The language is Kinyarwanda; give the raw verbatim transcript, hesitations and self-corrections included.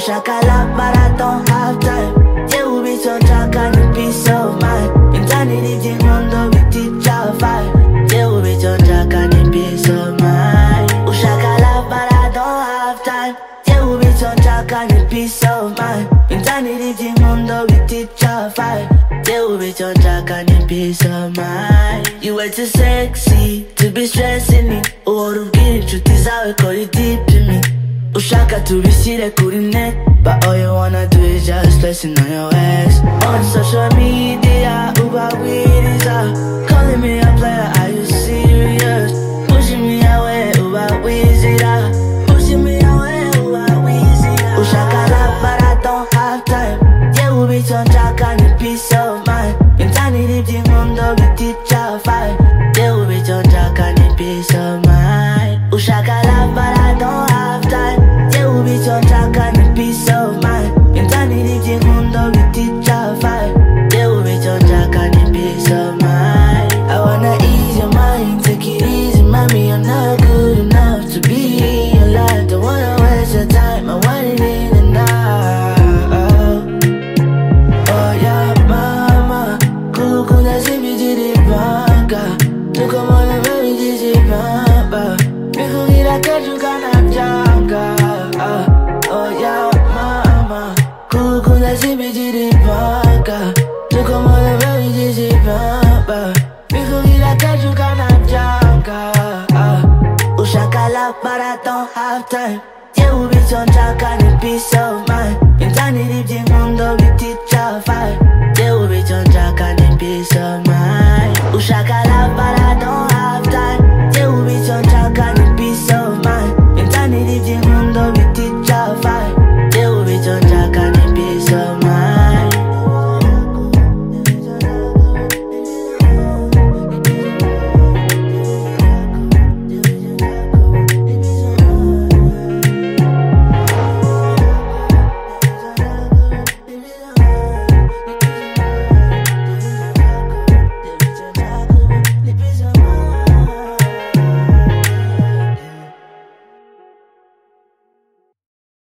Ushaka love but I don't have time. Yeah, we be so drunk and the peace of mind. Insanity thing on the we teach our fight. Yeah, we be so drunk and the peace of mind. Ushaka love but I don't have time. Yeah, we be so drunk and the peace of mind. Insanity thing on the we teach our fight. Yeah, we be so drunk and the peace of mind. You were too sexy to be stressing me. Oh, to get it, truth is how we call it deep in me. Ushaka to be seated, couldn't net. But all you wanna do is just flexing on your ass. On social media, Uber weed is out. Calling me a player, are you serious? Pushing me away, Uber weeds it out. Pushing me away, Uber weeds it out. Ushaka love, but I don't have time. Yeah, we be on track and the peace of mind. Insanity thing on the we teach our fight. Yeah, we be on track and the peace of mind. Ushaka love, but I don't have time. We be on track and the peace of mind. Insanity thing on the we teach our fight. Yeah, we be on track and the peace of mind. I wanna ease your mind, take it easy, mommy. I'm not good enough to be in your life. Don't wanna waste your time, I want it in the night. Oh yeah, mama, kuku na sibi jiri banga. Tuko mwana baby jiri bamba. Miku gira kaju kana janga. Oh yeah, mama, kuku na sibi jiri banga. Tuko mwana baby jiri bamba. Miku gira kaju kana janga. Ushaka love but I don't have time.